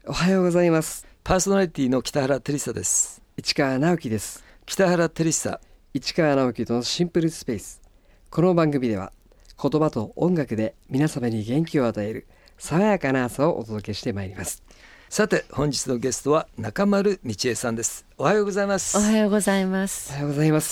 おはようございます。 パーソナリティの北原照久です。 市川直樹です。 北原照久、 市川直樹とのシンプルスペース。この番組では言葉と音楽で皆様に元気を与える爽やかな朝をお届けしてまいります。 さて本日のゲストは中丸道恵さんです。おはようございます。 おはようございます。 おはようございます。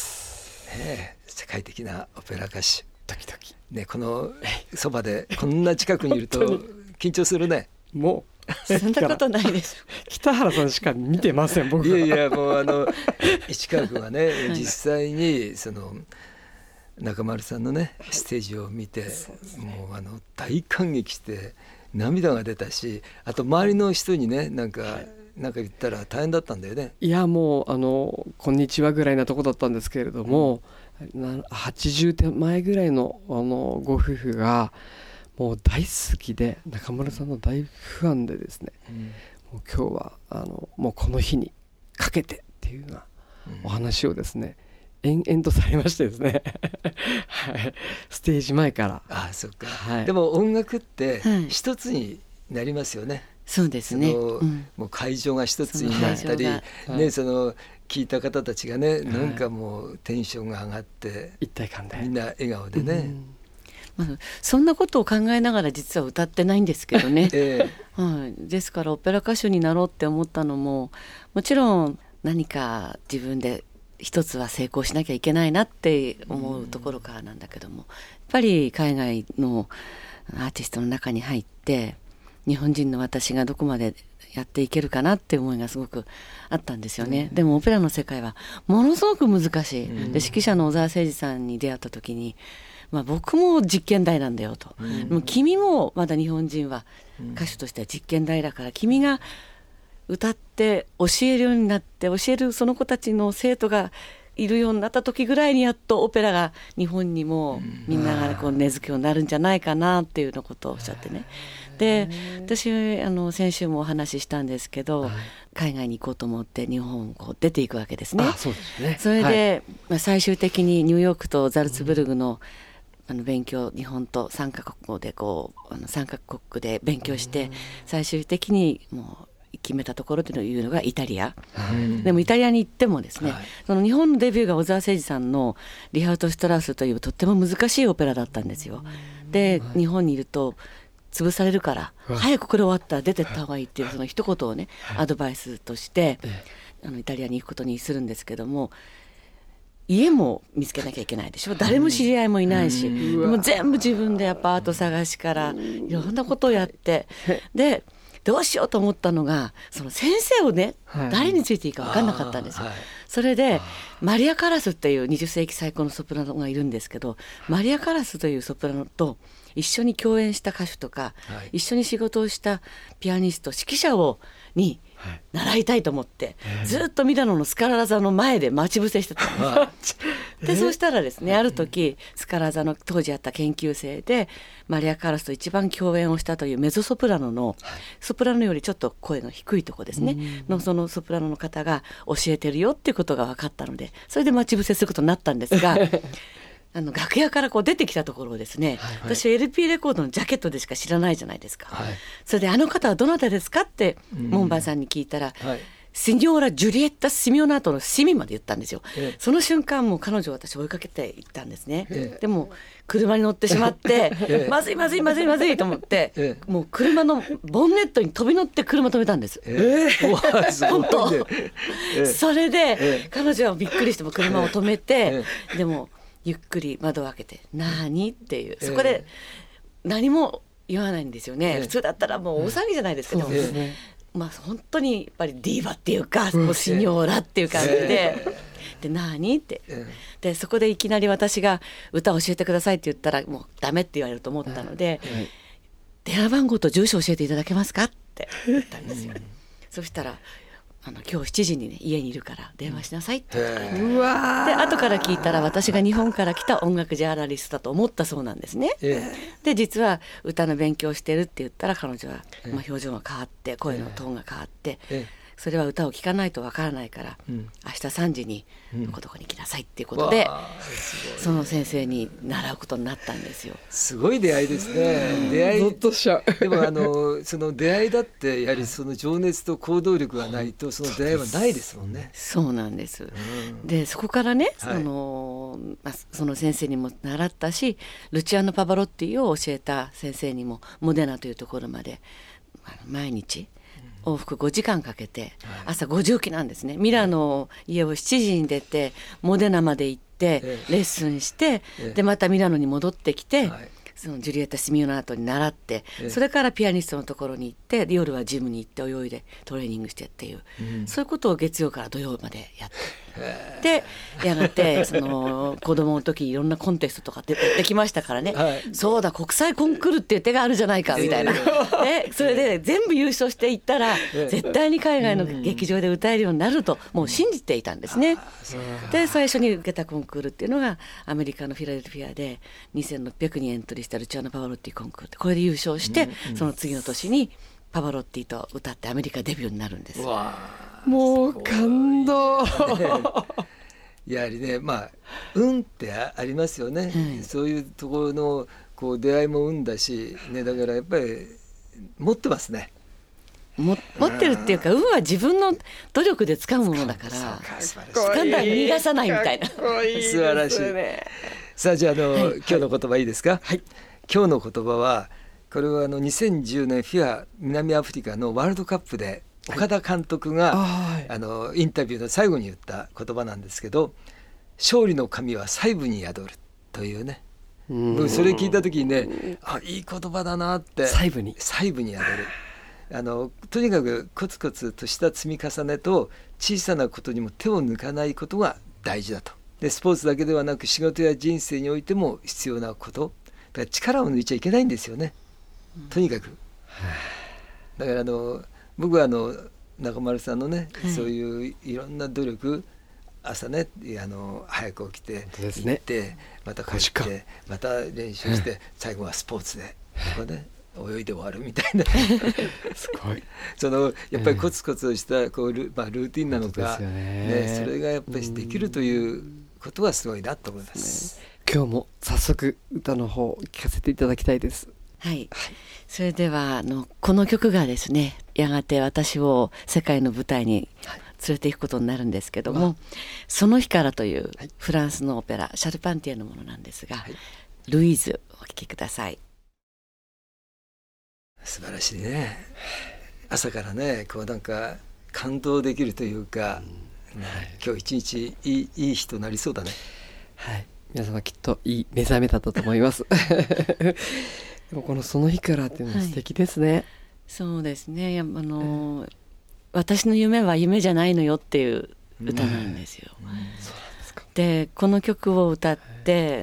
世界的なオペラ歌手、 ドキドキね、このそばでこんな近くにいると緊張するね。 もうそんなことないです。 北原さんしか見てません僕いやいや、もう市川君はね、実際にその中丸さんのねステージを見て、もう大感激して涙が出たし、あと周りの人にねなんか言ったら大変だったんだよね。 いやもうこんにちはぐらいなとこだったんですけれども、80手前ぐらいのご夫婦がもう大好きで中村さんの大ファンでですね、もう今日はもうこの日にかけてっていうようなお話をですね、延々とされましてですねはい、ステージ前から。 そっか、 はい、 でも音楽って一つになりますよね。 そうですね、 もう会場が一つになったり、ね、その聞いた方たちがね、なんかもうテンションが上がって一体感でみんな笑顔でね、 そんなことを考えながら実は歌ってないんですけどね、ですからオペラ歌手になろうって思ったのも、もちろん何か自分で一つは成功しなきゃいけないなって思うところからなんだけども、やっぱり海外のアーティストの中に入って日本人の私がどこまでやっていけるかなって思いがすごくあったんですよね。でもオペラの世界はものすごく難しい。で指揮者の小澤征爾さんに出会った時に、僕も実験台なんだよと、でも君もまだ日本人は歌手としては実験台だから、君が歌って教えるようになって、教えるその子たちの生徒がいるようになった時ぐらいに、やっとオペラが日本にもみんながこう根付くようになるんじゃないかなっていうようなことをおっしゃってね。で私先週もお話ししたんですけど、海外に行こうと思って日本をこう出ていくわけですね。 そうですね。 それで、最終的にニューヨークとザルツブルグの勉強、日本と3カ国語で3カ国で勉強して、最終的にもう決めたところというのがイタリア、でもイタリアに行ってもですね、その日本のデビューが小澤征爾さんのリハウト・シュトラウスというとっても難しいオペラだったんですよ。で日本にいると潰されるから早くこれ終わったら出てった方がいいっていうその一言をね、アドバイスとしてイタリアに行くことにするんですけども、家も見つけなきゃいけないでしょ。誰も知り合いもいないし、もう全部自分でアパート探しからいろんなことをやって、でどうしようと思ったのが、その先生をね、誰についていいか分かんなかったんですよ。それでマリア・カラスっていう20世紀最高のソプラノがいるんですけど、マリア・カラスというソプラノと一緒に共演した歌手とか、一緒に仕事をしたピアニスト、指揮者に習いたいと思って、ずっとミラノのスカラ座の前で待ち伏せしてたんですでそうしたらですね、ある時スカラ座の当時あった研究生でマリア・カラスと一番共演をしたというメゾソプラノの、ソプラノよりちょっと声の低いとこですねの、そのソプラノの方が教えてるよっていうことが分かったので、それで待ち伏せすることになったんですが楽屋からこう出てきたところをですね、私は LP レコードのジャケットでしか知らないじゃないですか。それであの方はどなたですかって門番さんに聞いたら、シニョーラ・ジュリエッタ・シミオナートのシミまで言ったんですよ。その瞬間もう彼女を私追いかけていったんですね。でも車に乗ってしまって、まずいまずいまずいまずいと思って、もう車のボンネットに飛び乗って車止めたんです。本当それで彼女はびっくりしても車を止めて、でもゆっくり窓を開けて何っていう、そこで何も言わないんですよね。普通だったらもう大騒ぎじゃないですか。本当にやっぱりディーバっていうか、もうシニョーラっていう感じで、で何って、でそこでいきなり私が歌を教えてくださいって言ったらもうダメって言われると思ったので、電話番号と住所教えていただけますかって言ったんですよ。そしたら今日7時にね家にいるから電話しなさいって言って、で後から聞いたら私が日本から来た音楽ジャーナリストだと思ったそうなんですね。で実は歌の勉強してるって言ったら、彼女は表情が変わって声のトーンが変わって、 それは歌を聴かないとわからないから、明日3時にどこどこに来なさいっていうことで、その先生に習うことになったんですよ。 すごい出会いですね。出会いゾッとしちゃう。 でもその出会いだってやはりその情熱と行動力がないとその出会いはないですもんね。 そうなんです、でそこからね、その先生にも習ったし、ルチアーノ・パバロッティを教えた先生にもモデナというところまで毎日往復5時間かけて、朝5時起きなんですね。ミラノ家を7時に出てモデナまで行ってレッスンして、でまたミラノに戻ってきて、そのジュリエッタ・シミオナートに習って、それからピアニストのところに行って、夜はジムに行って泳いでトレーニングしてっていう、そういうことを月曜から土曜までやって、でやがてその子供の時いろんなコンテストとかできましたからね、そうだ国際コンクールっていう手があるじゃないかみたいな、それで全部優勝していったら、絶対に海外の劇場で歌えるようになるともう信じていたんですね。で最初に受けたコンクールっていうのがアメリカのフィラデルフィアで2600人エントリーしたルチアーノ・パバロッティコンクールで、これで優勝して、その次の年にパバロッティと歌ってアメリカデビューになるんです。 もう感動やはりね、運ってありますよね、そういうところのこう出会いも運だし、ね、だからやっぱり持ってますね。 持ってるっていうか、運は自分の努力で掴むものだから、掴んだら逃がさないみたいな。 素晴らしい。さあじゃあ今日の言葉いいですか。今日の言葉はこれは2010年フィア南アフリカのワールドカップで岡田監督が、インタビューの最後に言った言葉なんですけど、勝利の神は細部に宿るというね、それ聞いた時にね、いい言葉だなって。細部に宿る。とにかくコツコツとした積み重ねと小さなことにも手を抜かないことが大事だと。でスポーツだけではなく仕事や人生においても必要なこと。だから力を抜いちゃいけないんですよね、とにかく。だから僕は中丸さんのね、そういういろんな努力、朝ね早く起きて行って、また帰ってまた練習して、最後はスポーツでここね泳いで終わるみたいなすごいやっぱりコツコツしたこうルーティンなのか、ね、それがやっぱりできるということはすごいなと思います。 今日も早速歌の方を聴かせていただきたいです。 それではこの曲がですね、やがて私を世界の舞台に連れていくことになるんですけども、その日からというフランスのオペラ、シャルパンティエのものなんですが、ルイーズお聴きください。 素晴らしいね。朝からねこうなんか感動できるというか、今日一日いい日となりそうだね。 皆様きっといい目覚めだったと思いますでもこのその日からっていうのは素敵ですね。 そうですね。私の夢は夢じゃないのよっていう歌なんですよ。でこの曲を歌って、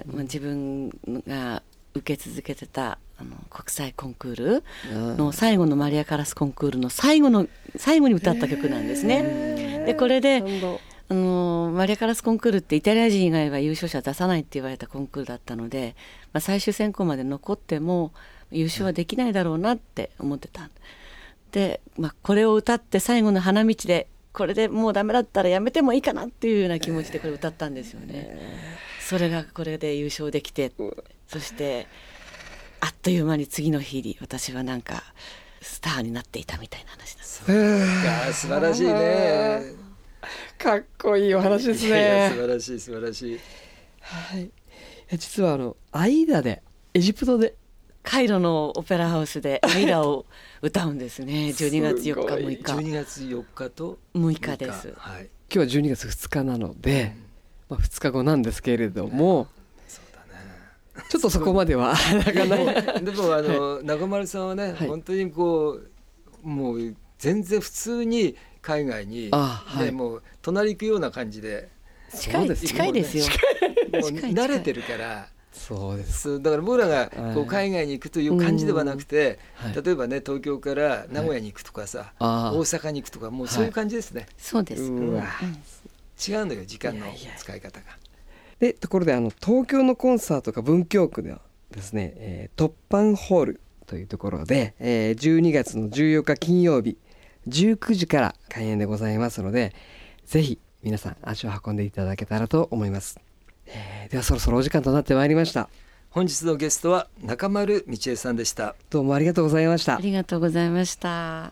自分が受け続けてた国際コンクールの最後のマリア・カラスコンクールの最後に歌った曲なんですね。でこれでマリア・カラスコンクールってイタリア人以外は優勝者出さないって言われたコンクールだったので、最終選考まで残っても優勝はできないだろうなって思ってた。で、これを歌って最後の花道でこれでもうダメだったらやめてもいいかなっていうような気持ちでこれ歌ったんですよね。それがこれで優勝できて、そしてあっという間に次の日に私はなんかスターになっていたみたいな話なんです。 素晴らしいね。 かっこいいお話ですね。 素晴らしい素晴らしい。 実はアイダでエジプトでカイロのオペラハウスでアイダを歌うんですね。12月4日6日 12月4日と 6日です。 今日は12月2日なので、2日後なんですけれども、ちょっとそこまではなかなかでも中丸さんはね、本当にこうもう全然普通に海外に、もう隣行くような感じで近いですよ。 もう慣れてるから。 そうです。 だから僕らがこう海外に行くという感じではなくて、例えばね東京から名古屋に行くとかさ、大阪に行くとか、もうそういう感じですね。 そうです。違うのよ、時間の使い方が。 でところで東京のコンサートが文京区ではですね、突版ホールというところで、12月の14日金曜日 19時から開演でございますので、ぜひ皆さん足を運んでいただけたらと思います。ではそろそろお時間となってまいりました。 本日のゲストは中丸道恵さんでした。 どうもありがとうございました。 ありがとうございました。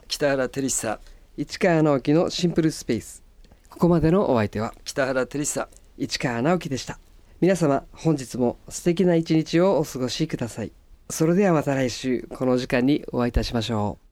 北原照久、 市川直樹のシンプルスペース。ここまでのお相手は北原照久、 市川直樹でした。皆様本日も素敵な一日をお過ごしください。それではまた来週この時間にお会いいたしましょう。